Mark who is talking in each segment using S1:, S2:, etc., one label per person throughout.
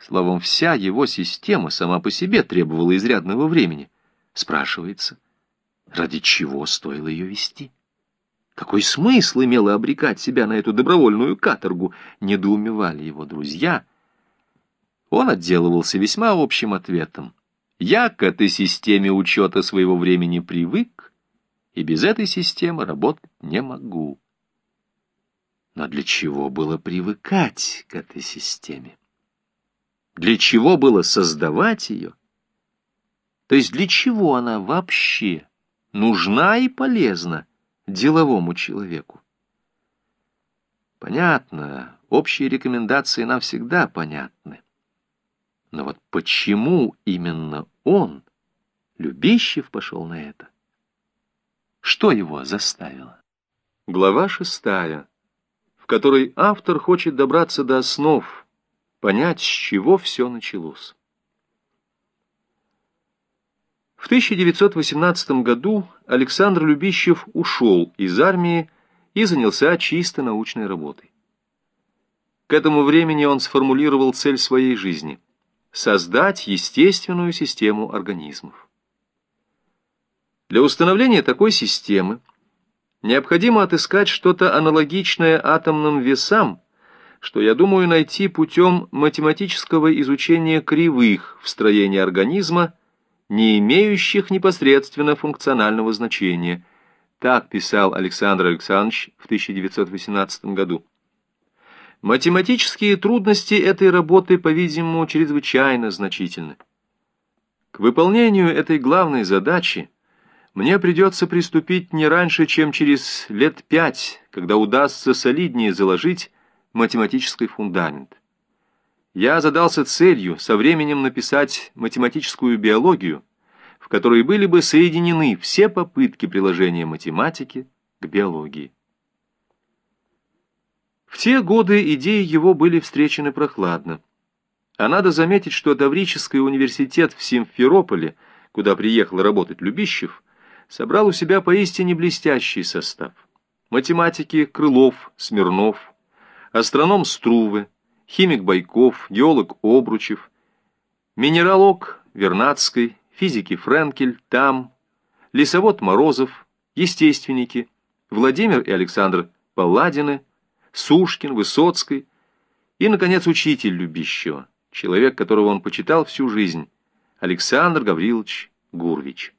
S1: Словом, вся его система сама по себе требовала изрядного времени. Спрашивается, ради чего стоило ее вести? Какой смысл имело обрекать себя на эту добровольную каторгу? Недоумевали его друзья. Он отделывался весьма общим ответом. Я к этой системе учета своего времени привык, и без этой системы работать не могу. Но для чего было привыкать к этой системе? Для чего было создавать ее? То есть для чего она вообще нужна и полезна деловому человеку? Понятно, общие рекомендации нам всегда понятны. Но вот почему именно он, Любищев, пошел на это? Что его заставило? Глава 6, в которой автор хочет добраться до основ, понять, с чего все началось. В 1918 году Александр Любищев ушел из армии и занялся чисто научной работой. К этому времени он сформулировал цель своей жизни — создать естественную систему организмов. Для установления такой системы необходимо отыскать что-то аналогичное атомным весам, что, я думаю, найти путем математического изучения кривых в строении организма, не имеющих непосредственно функционального значения. Так писал Александр Александрович в 1918 году. Математические трудности этой работы, по-видимому, чрезвычайно значительны. К выполнению этой главной задачи мне придется приступить не раньше, чем через лет 5, когда удастся солиднее заложить математический фундамент. Я задался целью со временем написать математическую биологию, в которой были бы соединены все попытки приложения математики к биологии. В те годы идеи его были встречены прохладно. А надо заметить, что Таврический университет в Симферополе, куда приехал работать Любищев, собрал у себя поистине блестящий состав. Математики Крылов, Смирнов, астроном Струве, химик Байков, геолог Обручев, минералог Вернадский, физики Френкель, Там, лесовод Морозов, естественники Владимир и Александр Палладины, Сушкин, Высоцкий и, наконец, учитель Любищева, человек, которого он почитал всю жизнь, Александр Гаврилович Гурвич.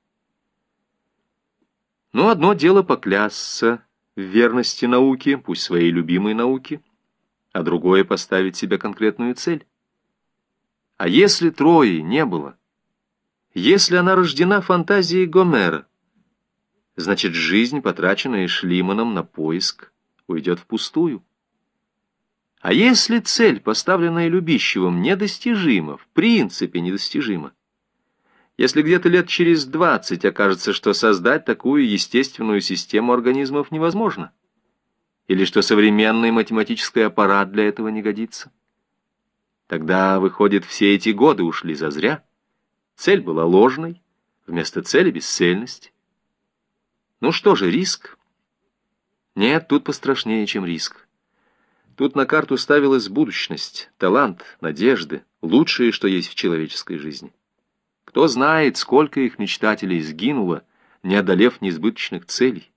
S1: Но одно дело поклясться в верности науке, пусть своей любимой науке, а другое — поставить себе конкретную цель. А если Трои не было, если она рождена фантазией Гомера, значит, жизнь, потраченная Шлиманом на поиск, уйдет впустую. А если цель, поставленная Любищевым, недостижима, в принципе недостижима, если где-то лет через 20 окажется, что создать такую естественную систему организмов невозможно, или что современный математический аппарат для этого не годится, тогда, выходит, все эти годы ушли зазря, цель была ложной, вместо цели бесцельность. Ну что же, риск? Нет, тут пострашнее, чем риск. Тут на карту ставилась будущность, талант, надежды, лучшее, что есть в человеческой жизни. Кто знает, сколько их мечтателей сгинуло, не одолев несбыточных целей.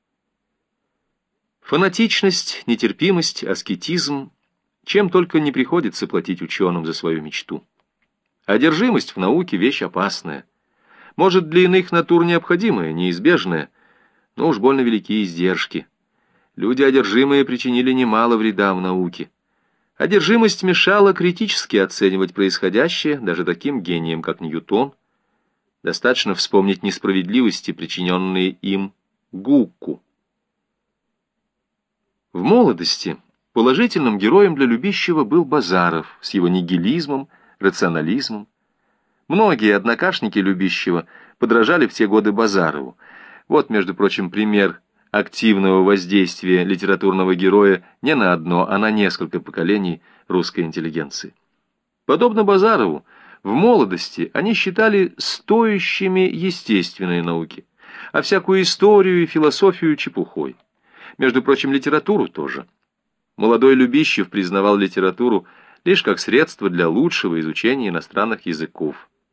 S1: Фанатичность, нетерпимость, аскетизм, чем только не приходится платить ученым за свою мечту. Одержимость в науке — вещь опасная. Может, для иных натур необходимая, неизбежная, но уж больно велики издержки. Люди одержимые причинили немало вреда в науке. Одержимость мешала критически оценивать происходящее даже таким гениям, как Ньютон. Достаточно вспомнить несправедливости, причиненные им Гуку. В молодости положительным героем для Любищева был Базаров с его нигилизмом, рационализмом. Многие однокашники Любищева подражали в те годы Базарову. Вот, между прочим, пример активного воздействия литературного героя не на одно, а на несколько поколений русской интеллигенции. Подобно Базарову, в молодости они считали стоящими естественные науки, а всякую историю и философию чепухой. Между прочим, литературу тоже. Молодой Любищев признавал литературу лишь как средство для лучшего изучения иностранных языков.